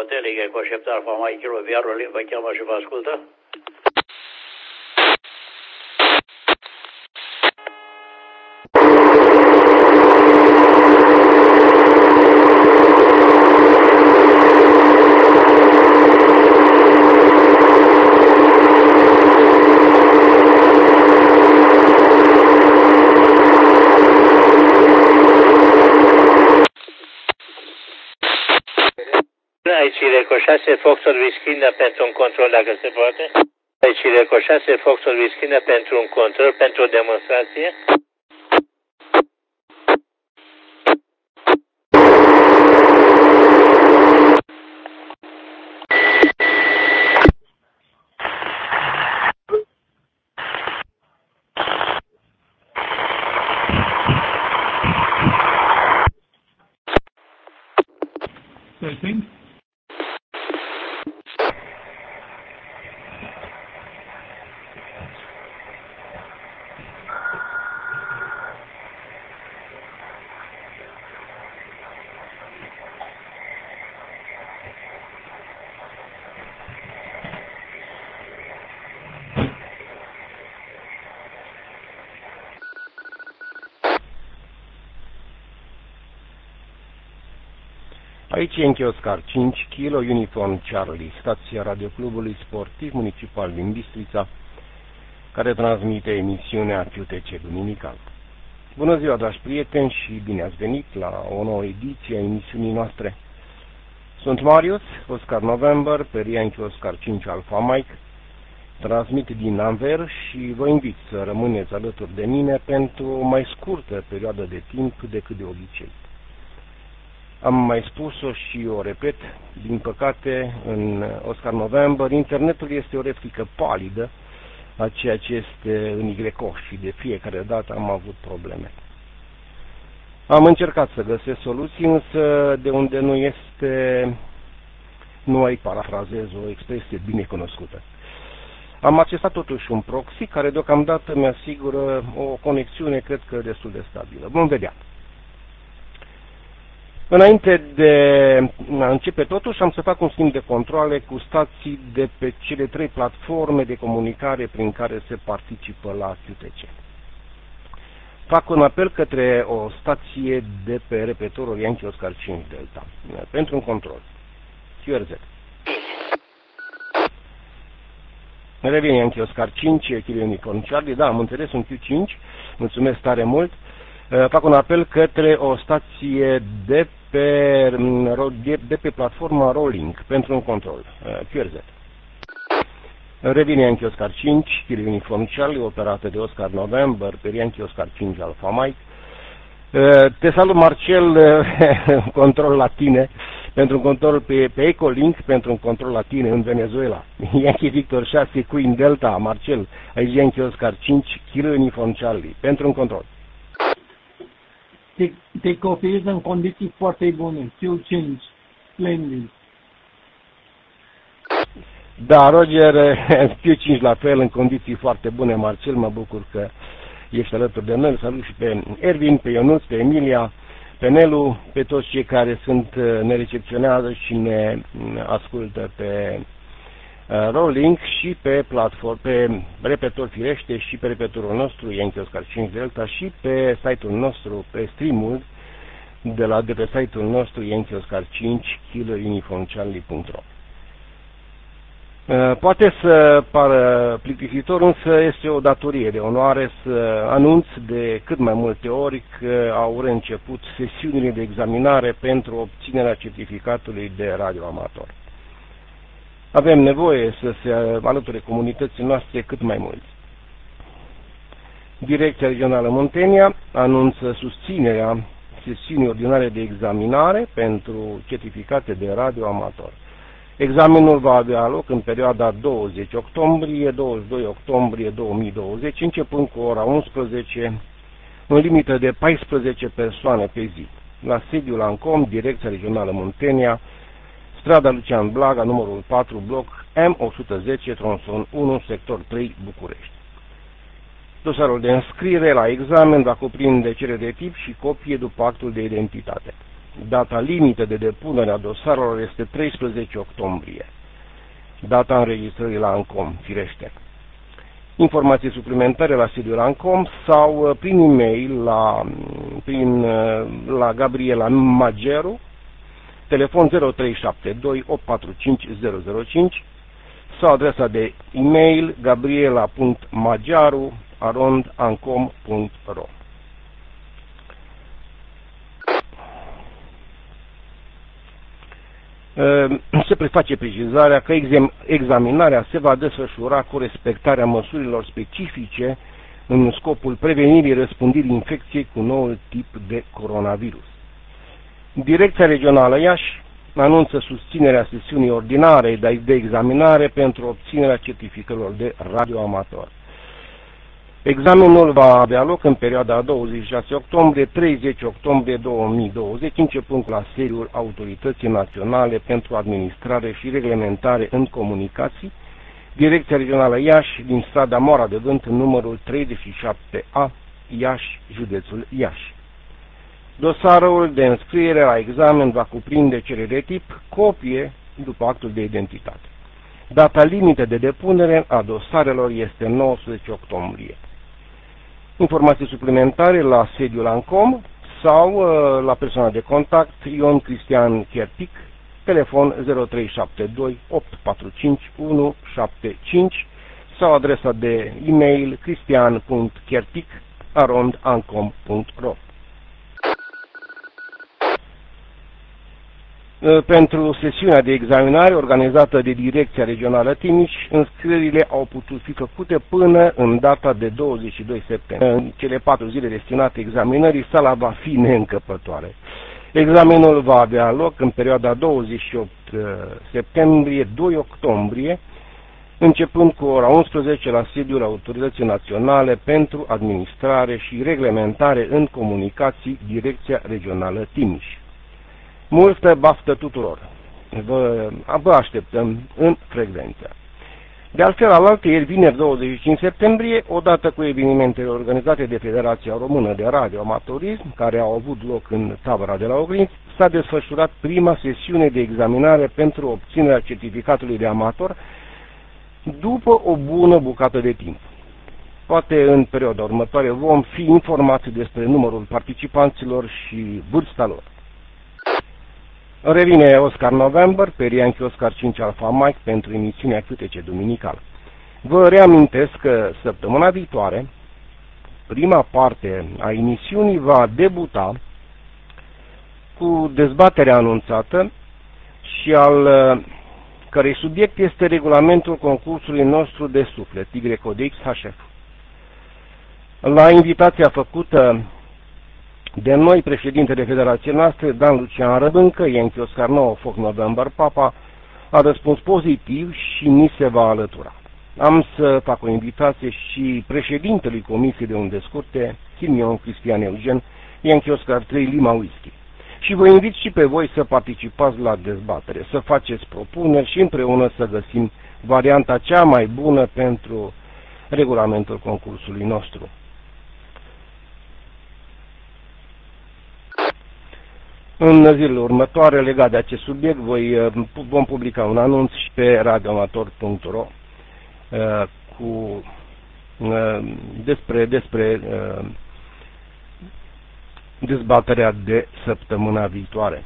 Hotel, e cu așteptare mai kiloviarul, vă cheamă și vă ascultă. Aici recoșase Foxtrot Whiskey pentru un control, dacă se poate. Aici recoșase Foxtrot Whiskey pentru un control, pentru o demonstrație. Testing. Aici e Yankee Oscar 5 Kilo Uniform Charlie, stația radioclubului sportiv municipal din Bistrița, care transmite emisiunea QTC duminical. Bună ziua, dragi prieteni, și bine ați venit la o nouă ediție a emisiunii noastre. Sunt Marius, Oscar November, pe Yankee Oscar 5 Alpha Mike, transmit din Anvers și vă invit să rămâneți alături de mine pentru o mai scurtă perioadă de timp decât de obicei. Am mai spus-o și o repet, din păcate, în Oscar November, internetul este o replică palidă a ceea ce este în YO și de fiecare dată am avut probleme. Am încercat să găsesc soluții, însă de unde nu este, nu ai, parafrazez o expresie bine cunoscută. Am accesat totuși un proxy care deocamdată mi-asigură o conexiune, cred că destul de stabilă. Vom vedea. Înainte de a începe totuși, am să fac un schimb de controle cu stații de pe cele 3 platforme de comunicare prin care se participă la QTC. Fac un apel către o stație de pe repetorul Yankee Oscar 5 Delta pentru un control. QRZ. Revine Yankee Oscar 5, Kilo Uniform Charlie, da, am înțeles, un Q5, mulțumesc tare mult. Fac un apel către o stație de pe platforma Rolling pentru un control. QRZ. Revine Yankee Oscar 5, Kilo Uniform Charlie, operată de Oscar November, pe Yankee Oscar 5 Alpha Mike. Te salut, Marcel, control la tine, pentru un control pe Ecolink, pentru un control la tine în Venezuela. Yankee Victor 6, Queen Delta, Marcel, aici Yankee Oscar 5, Kilo Uniform Charlie, pentru un control. Te copiezi în condiții foarte bune. Q5, splendid. Da, Roger, Q5 la fel, în condiții foarte bune, Marcel, mă bucur că ești alături de noi. Salut și pe Ervin, pe Ionuț, pe Emilia, pe Nelu, pe toți cei care ne recepționează și ne ascultă pe Rolling și pe platform, pe repetor firește și pe repetorul nostru Yankee Oscar 5 Delta și pe site-ul nostru, pe stream-ul de pe site-ul nostru Yankee Oscar 5 kilouniformcharlie.ro. Poate să pară plictisitor, însă este o datorie de onoare să anunț de cât mai multe ori că au reînceput sesiunile de examinare pentru obținerea certificatului de radioamator. Avem nevoie să se alăture comunității noastre cât mai mulți. Direcția Regională Muntenia anunță susținerea sesiunii ordinare de examinare pentru certificate de radioamator. Examenul va avea loc în perioada 20 octombrie-22 octombrie 2020, începând cu ora 11, în limită de 14 persoane pe zi, la sediul ANCOM, Direcția Regională Muntenia, strada Lucian Blaga, numărul 4, bloc M110, tronson 1, sector 3, București. Dosarul de înscriere la examen va cuprinde cerere de tip și copie după actul de identitate. Data limită de depunere a dosarelor este 13 octombrie. Data înregistrării la ANCOM, firește. Informații suplimentare la sediul ANCOM sau prin e-mail la Gabriela Maggeru, telefon 0372 845 005 sau adresa de e-mail gabriela.maggiaru@ancom.ro. Se preface precizarea că examinarea se va desfășura cu respectarea măsurilor specifice în scopul prevenirii răspândirii infecției cu noul tip de coronavirus. Direcția Regională Iași anunță susținerea sesiunii ordinare de examinare pentru obținerea certificărilor de radioamator. Examenul va avea loc în perioada 26 octombrie-30 octombrie 2020, începând la sediul Autorității Naționale pentru Administrare și Reglementare în Comunicații, Direcția Regională Iași, din strada Moara de Vânt, numărul 37A, Iași, județul Iași. Dosarul de înscriere la examen va cuprinde cerere de tip copie după actul de identitate. Data limită de depunere a dosarelor este 19 octombrie. Informații suplimentare la sediul ANCOM sau la persoana de contact Ion Cristian Chertic, telefon 0372 845 175 sau adresa de e-mail cristian.chertic@ancom.ro. Pentru sesiunea de examinare organizată de Direcția Regională Timiș, înscrierile au putut fi făcute până în data de 22 septembrie. În cele 4 zile destinate examinării, sala va fi neîncăpătoare. Examenul va avea loc în perioada 28 septembrie-2 octombrie, începând cu ora 11 la sediul Autorității Naționale pentru Administrare și Reglementare în Comunicații, Direcția Regională Timiș. Multă baftă tuturor! Vă așteptăm în frecvență. De altfel, alaltăieri, vineri 25 septembrie, odată cu evenimentele organizate de Federația Română de Radioamatorism, care au avut loc în tabăra de la Ogrinți, s-a desfășurat prima sesiune de examinare pentru obținerea certificatului de amator după o bună bucată de timp. Poate în perioada următoare vom fi informați despre numărul participanților și vârsta lor. Revine Oscar November pe Yankee Oscar 5 Alpha Mike pentru emisiunea QTC duminicală. Vă reamintesc că săptămâna viitoare, prima parte a emisiunii va debuta cu dezbaterea anunțată și al cărei subiect este regulamentul concursului nostru de suflet, YDXHF. La invitația făcută de noi, președintele Federației noastre, Dan Lucian Răbâncă, Yankee Oscar 9 Foc November Papa, a răspuns pozitiv și ni se va alătura. Am să fac o invitație și președintelui Comisiei de Unde Scurte, Chimion Cristian Eugen, Yankee Oscar 3 Lima Whisky. Și vă invit și pe voi să participați la dezbatere, să faceți propuneri și împreună să găsim varianta cea mai bună pentru regulamentul concursului nostru. În zilele următoare, legat de acest subiect, vom publica un anunț și pe radioamator.ro despre dezbaterea de săptămâna viitoare.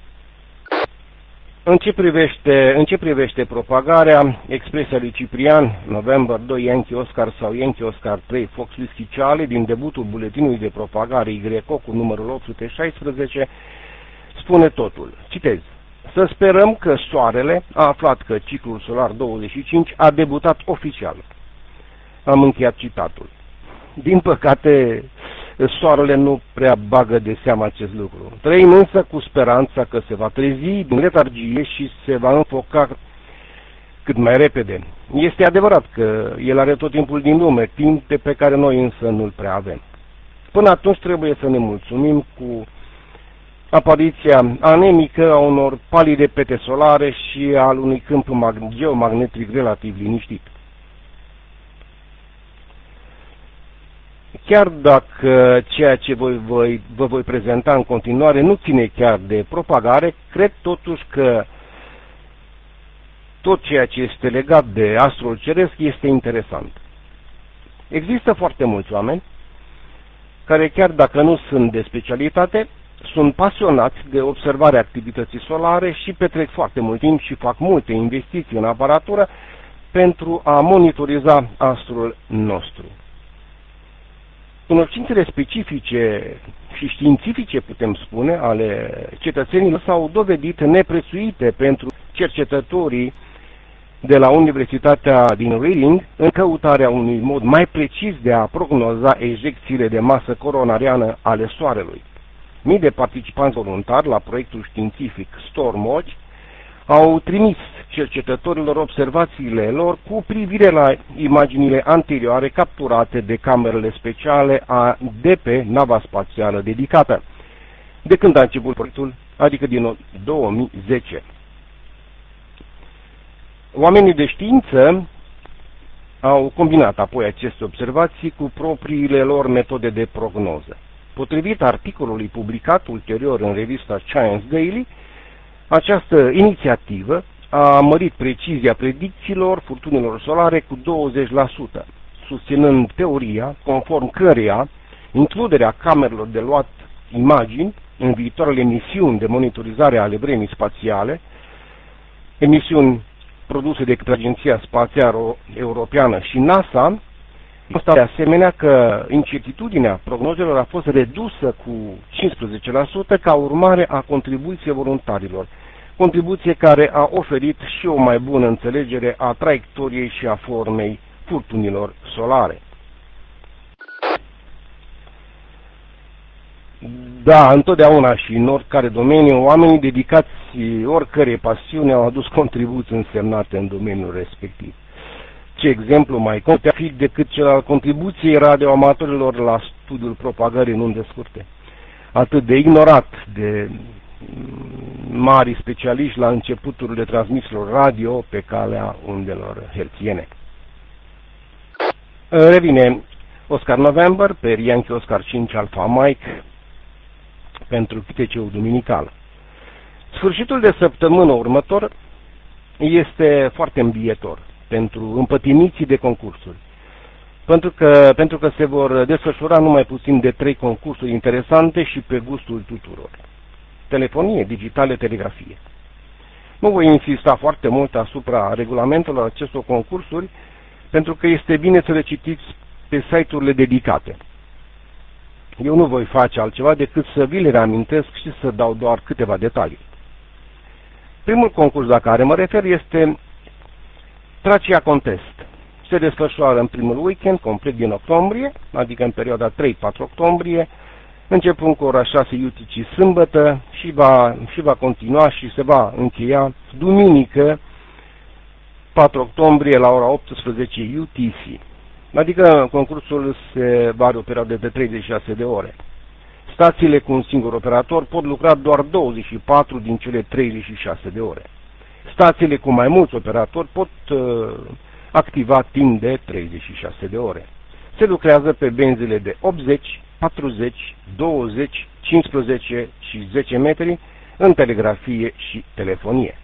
În ce privește propagarea, expresia lui Ciprian, November 2 Yankee Oscar sau Yankee Oscar 3 Fox Whisky Charlie, din debutul buletinului de propagare YCO cu numărul 816, spune totul. Citez. Să sperăm că Soarele a aflat că ciclul solar 25 a debutat oficial. Am încheiat citatul. Din păcate, Soarele nu prea bagă de seamă acest lucru. Trăim însă cu speranța că se va trezi din letargie și se va înfoca cât mai repede. Este adevărat că el are tot timpul din lume, timp pe care noi însă nu-l prea avem. Până atunci trebuie să ne mulțumim cu apariția anemică a unor palide pete solare și al unui câmp geomagnetic relativ liniștit. chiar dacă ceea ce vă voi prezenta în continuare nu ține chiar de propagare, cred totuși că tot ceea ce este legat de astrul ceresc este interesant. Există foarte mulți oameni care, chiar dacă nu sunt de specialitate, sunt pasionați de observarea activității solare și petrec foarte mult timp și fac multe investiții în aparatură pentru a monitoriza astrul nostru. Cunoștințele specifice și științifice, putem spune, ale cetățenilor s-au dovedit neprețuite pentru cercetătorii de la Universitatea din Reading în căutarea unui mod mai precis de a prognoza ejecțiile de masă coronariană ale Soarelui. Mii de participanți voluntari la proiectul științific StormWatch au trimis cercetătorilor observațiile lor cu privire la imaginile anterioare capturate de camerele speciale de pe nava spațială dedicată, de când a început proiectul, adică din 2010. Oamenii de știință au combinat apoi aceste observații cu propriile lor metode de prognoză. Potrivit articolului publicat ulterior în revista Science Daily, această inițiativă a mărit precizia predicțiilor furtunilor solare cu 20%, susținând teoria conform căreia includerea camerelor de luat imagini în viitoarele misiuni de monitorizare ale vremii spațiale, emisiuni produse de către Agenția Spațială Europeană și NASA, constată de asemenea că incertitudinea prognozelor a fost redusă cu 15% ca urmare a contribuției voluntarilor, contribuție care a oferit și o mai bună înțelegere a traiectoriei și a formei furtunilor solare. Da, întotdeauna și în oricare domeniu, oamenii dedicați oricărei pasiune au adus contribuții însemnate în domeniul respectiv. Ce exemplu mai putea fi decât cel al contribuției radioamatorilor la studiul propagării în unde scurte, atât de ignorat de mari specialiști la începuturile transmisiilor radio pe calea undelor hertziene. Revine Oscar November pe Yankee Oscar 5 Alpha Mike pentru QTC-ul duminical. Sfârșitul de săptămână următor este foarte îmbietor pentru împătimiții de concursuri, pentru că se vor desfășura numai puțin de 3 concursuri interesante și pe gustul tuturor. Telefonie, digitale, telegrafie. Nu voi insista foarte mult asupra regulamentelor acestor concursuri, pentru că este bine să le citiți pe site-urile dedicate. Eu nu voi face altceva decât să vi le reamintesc și să dau doar câteva detalii. Primul concurs la care mă refer este Tracia Contest. Se desfășoară în primul weekend, complet din octombrie, adică în perioada 3-4 octombrie, începând cu ora 6 UTC sâmbătă și va continua și se va încheia duminică 4 octombrie la ora 18 UTC. Adică concursul se va are o perioadă de 36 de ore. Stațiile cu un singur operator pot lucra doar 24 din cele 36 de ore. Stațiile cu mai mulți operatori pot activa timp de 36 de ore. Se lucrează pe benzile de 80, 40, 20, 15 și 10 metri în telegrafie și telefonie.